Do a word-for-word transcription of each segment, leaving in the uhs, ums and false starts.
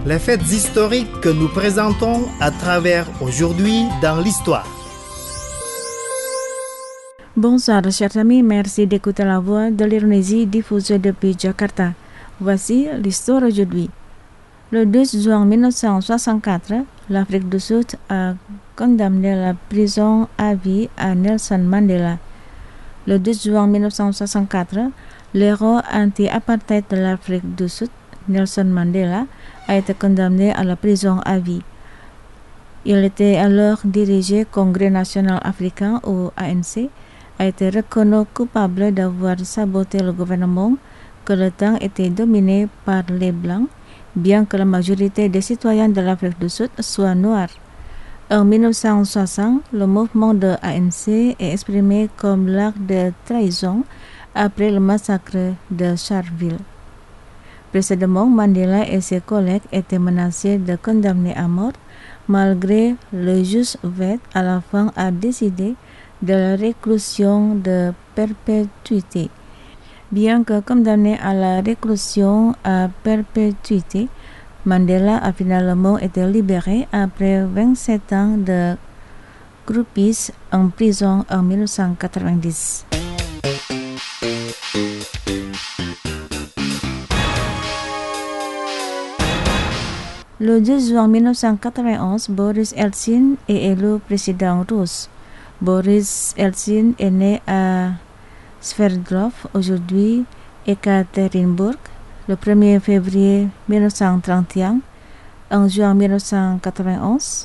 Les faits historiques que nous présentons à travers aujourd'hui dans l'histoire. Bonsoir chers amis, merci d'écouter la voix de l'Indonésie diffusée depuis Jakarta. Voici l'histoire aujourd'hui. Le deux juin mille neuf cent soixante-quatre, l'Afrique du Sud a condamné la prison à vie à Nelson Mandela. Le deux juin mille neuf cent soixante-quatre, l'héros anti-apartheid de l'Afrique du Sud, Nelson Mandela, a été condamné à la prison à vie. Il était alors dirigé Congrès national africain ou A N C, a été reconnu coupable d'avoir saboté le gouvernement que le temps était dominé par les Blancs, bien que la majorité des citoyens de l'Afrique du Sud soient noirs. En mille neuf cent soixante, le mouvement de A N C est exprimé comme l'acte de trahison après le massacre de Sharpeville. Précédemment, Mandela et ses collègues étaient menacés de condamner à mort, malgré le juge Wade à la fin a décidé de la réclusion de perpétuité. Bien que condamné à la réclusion à perpétuité, Mandela a finalement été libéré après vingt-sept ans de croupis en prison en mille neuf cent quatre-vingt-dix. Le deux juin mille neuf cent quatre-vingt-onze, Boris Eltsine est élu président russe. Boris Eltsine est né à Sverdlov, aujourd'hui Ekaterinbourg, le premier février mille neuf cent trente et un. En juin mille neuf cent quatre-vingt-onze,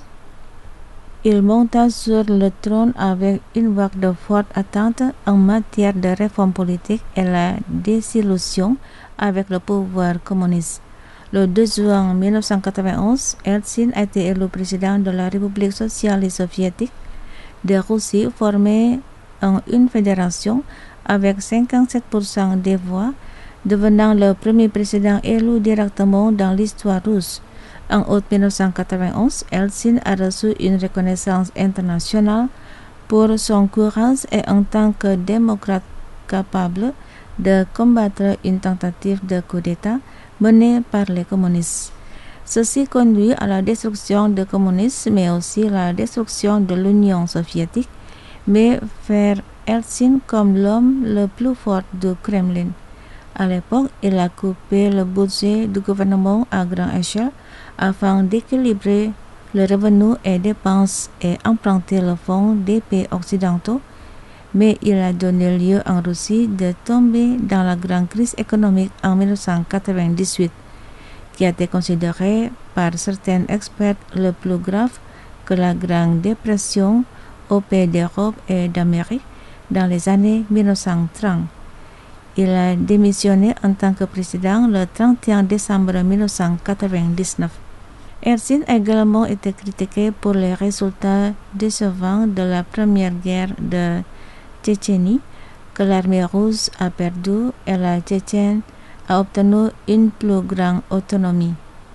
il monta sur le trône avec une vague de fortes attentes en matière de réforme politique et la désillusion avec le pouvoir communiste. Le deux juin mille neuf cent quatre-vingt-onze, Eltsine a été élu président de la République socialiste soviétique de Russie, formée en une fédération avec cinquante-sept pour cent des voix, devenant le premier président élu directement dans l'histoire russe. En août mille neuf cent quatre-vingt-onze, Eltsine a reçu une reconnaissance internationale pour son courage et en tant que démocrate capable de combattre une tentative de coup d'État menée par les communistes. Ceci conduit à la destruction du communisme mais aussi la destruction de l'Union soviétique, mais faire Eltsine comme l'homme le plus fort du Kremlin. À l'époque, il a coupé le budget du gouvernement à grande échelle afin d'équilibrer le revenu et dépenses et emprunter le fonds des pays occidentaux, mais il a donné lieu en Russie de tomber dans la grande crise économique en mille neuf cent quatre-vingt-dix-huit, qui a été considérée par certains experts le plus grave que la Grande Dépression aux pays d'Europe et d'Amérique dans les années mille neuf cent trente. Il a démissionné en tant que président le trente et un décembre mille neuf cent quatre-vingt-dix-neuf. Eltsine a également été critiqué pour les résultats décevants de la première guerre de Tchétchénie que l'armée russe a perdue et la Tchétchène a obtenu une plus grande autonomie.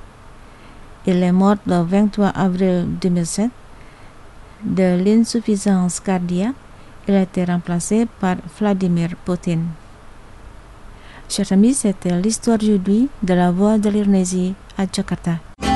Il est mort le vingt-trois avril deux mille sept de l'insuffisance cardiaque. Il a été remplacé par Vladimir Poutine. Chers amis, c'était l'histoire aujourd'hui de la voix de l'Indonésie à Jakarta.